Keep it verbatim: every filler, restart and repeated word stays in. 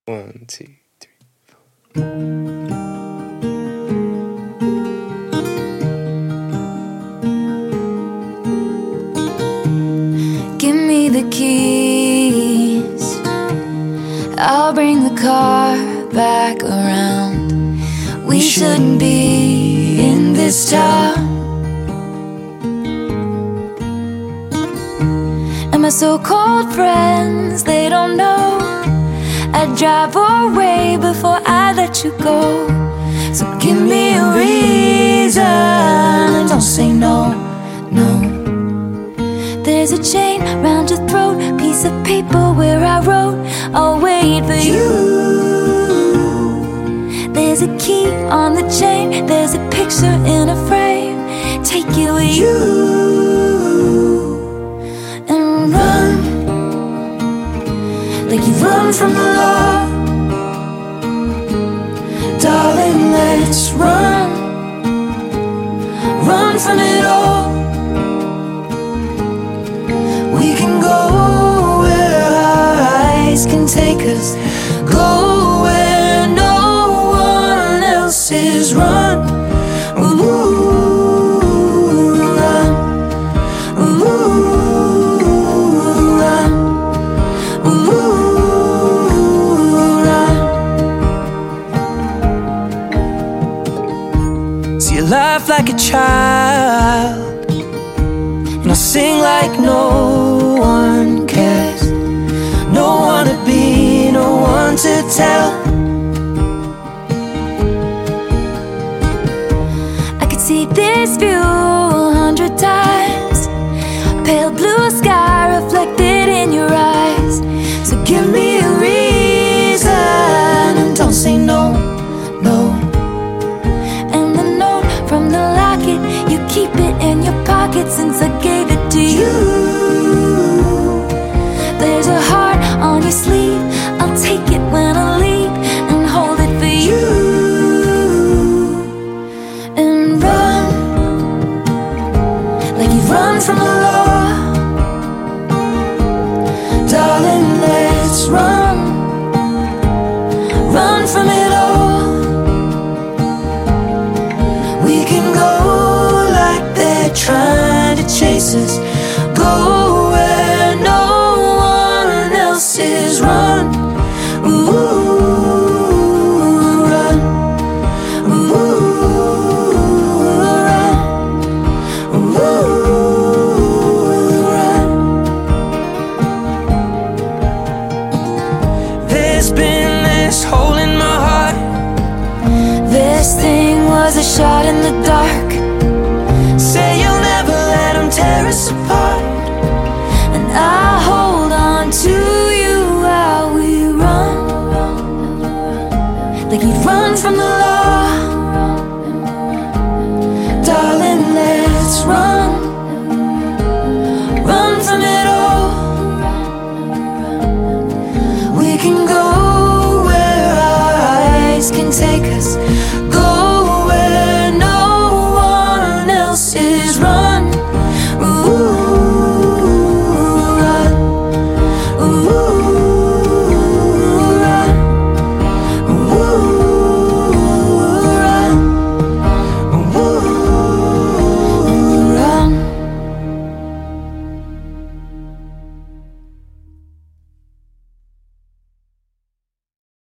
One, two, three. Give me the keys, I'll bring the car back around. We shouldn't be in this town. And my so-called friends, they don't know I'd drive away before I let you go. So give me a reason and don't say no, no. There's a chain round your throat, piece of paper where I wrote, I'll wait for you. There's a key on the chain, there's a picture in a frame. Take it with you and run like you run from the law. Darling, let's run, run from it all. We can go where our eyes can take us, go where no one else is. Run, ooh, run, ooh, run, ooh, run. See you laugh like a child, and I'll sing like no one cares. No one to be, no one to tell. I could see this view a hundred times, pale blue sky reflected in your eyes. So give me a reason and don't say no, no. And the note from the locket, you keep it in your pocket since I gave it to you. There's a heart on your sleeve, I'll take it when I leave and hold it for you. And run like you run from the law. Darling, let's run, run from it all. We can go like they're trying to chase us, go where no one else is. Run, ooh, run, ooh, run, ooh, run. There's been this hole in my heart. This thing was a shot in the dark. Say you'll never let them tear us apart, And I'll hold on to you while we run, like you'd run from the law.